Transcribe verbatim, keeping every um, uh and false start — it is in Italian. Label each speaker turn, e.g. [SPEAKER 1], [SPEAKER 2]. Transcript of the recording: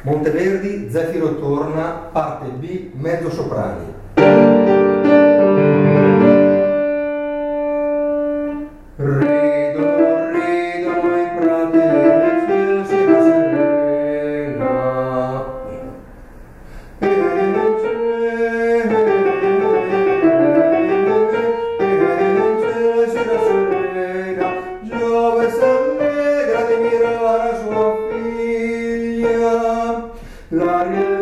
[SPEAKER 1] Monteverdi, Zefiro torna, parte B, mezzo soprani. Ridono, ridono i prati del cielo, sera serena, e il cielo, e il cielo, sera serena, Giove s'allegra di mirare sua figlia. La